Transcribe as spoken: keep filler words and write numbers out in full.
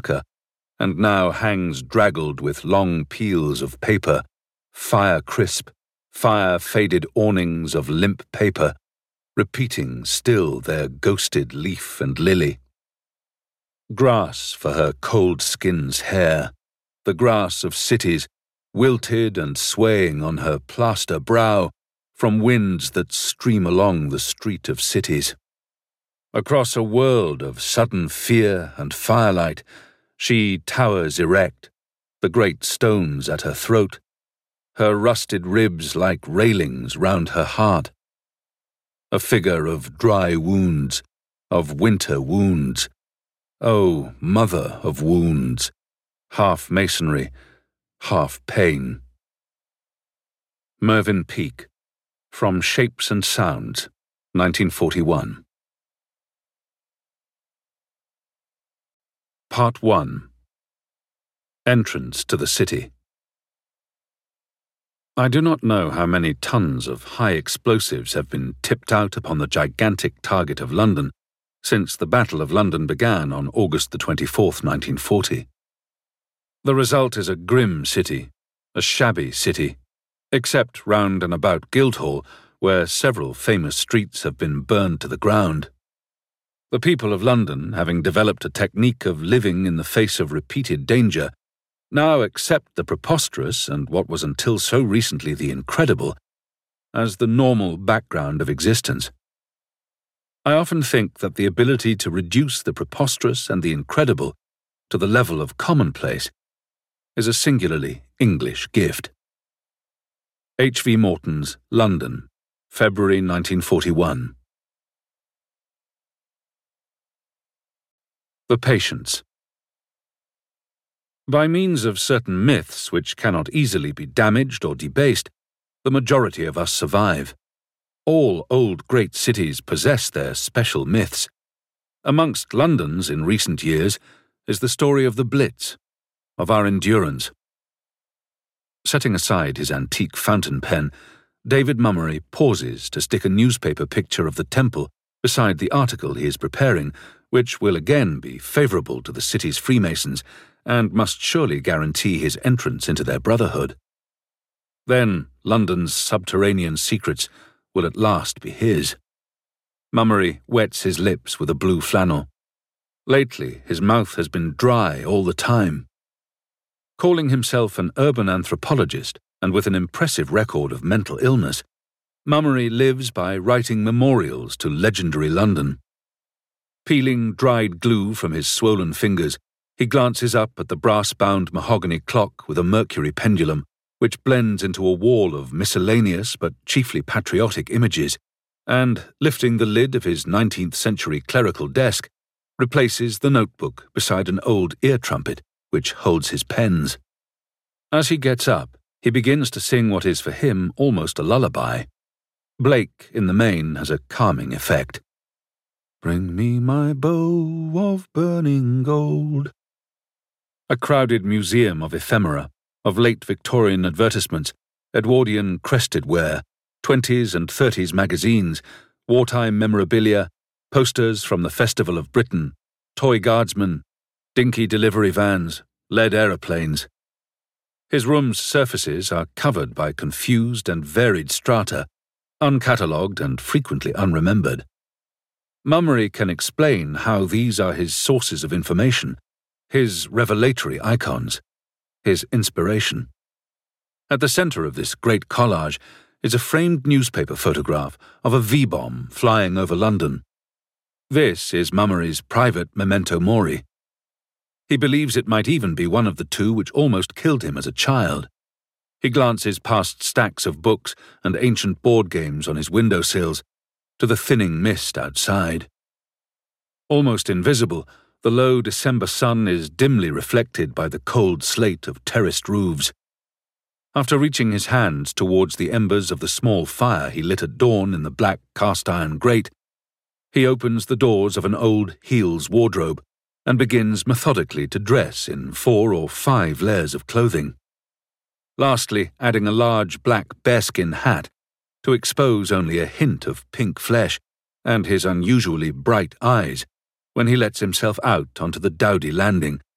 and now hangs draggled with long peels of paper, fire-crisp, fire-faded awnings of limp paper, repeating still their ghosted leaf and lily. Grass for her cold skin's hair, the grass of cities, wilted and swaying on her plaster brow from winds that stream along the street of cities. Across a world of sudden fear and firelight, she towers erect, the great stones at her throat, her rusted ribs like railings round her heart. A figure of dry wounds, of winter wounds. Oh, mother of wounds, half masonry, half pain. Mervyn Peake, From Shapes and Sounds, nineteen forty-one. Part one. Entrance to the City. I do not know how many tons of high explosives have been tipped out upon the gigantic target of London since the Battle of London began on August the twenty-fourth, nineteen forty. The result is a grim city, a shabby city, except round and about Guildhall, where several famous streets have been burned to the ground. The people of London, having developed a technique of living in the face of repeated danger, now accept the preposterous and what was until so recently the incredible as the normal background of existence. I often think that the ability to reduce the preposterous and the incredible to the level of commonplace is a singularly English gift. H V Morton's London, February nineteen forty-one. The Patients. By means of certain myths which cannot easily be damaged or debased, the majority of us survive. All old great cities possess their special myths. Amongst London's in recent years is the story of the Blitz, of our endurance. Setting aside his antique fountain pen, David Mummery pauses to stick a newspaper picture of the temple beside the article he is preparing, which will again be favourable to the city's Freemasons and must surely guarantee his entrance into their brotherhood. Then London's subterranean secrets will at last be his. Mummery wets his lips with a blue flannel. Lately his mouth has been dry all the time. Calling himself an urban anthropologist and with an impressive record of mental illness, Mummery lives by writing memorials to legendary London. Peeling dried glue from his swollen fingers, he glances up at the brass-bound mahogany clock with a mercury pendulum, which blends into a wall of miscellaneous but chiefly patriotic images, and, lifting the lid of his nineteenth-century clerical desk, replaces the notebook beside an old ear-trumpet which holds his pens. As he gets up, he begins to sing what is for him almost a lullaby. Blake, in the main, has a calming effect. Bring me my bow of burning gold. A crowded museum of ephemera, of late Victorian advertisements, Edwardian crested ware, twenties and thirties magazines, wartime memorabilia, posters from the Festival of Britain, toy guardsmen, dinky delivery vans, lead aeroplanes. His room's surfaces are covered by confused and varied strata, uncatalogued and frequently unremembered. Mummery can explain how these are his sources of information, his revelatory icons, his inspiration. At the centre of this great collage is a framed newspaper photograph of a V-bomb flying over London. This is Mummery's private memento mori. He believes it might even be one of the two which almost killed him as a child. He glances past stacks of books and ancient board games on his windowsills to the thinning mist outside. Almost invisible, the low December sun is dimly reflected by the cold slate of terraced roofs. After reaching his hands towards the embers of the small fire he lit at dawn in the black cast-iron grate, he opens the doors of an old heels wardrobe and begins methodically to dress in four or five layers of clothing. Lastly, adding a large black bearskin hat to expose only a hint of pink flesh and his unusually bright eyes when he lets himself out onto the Doughty landing,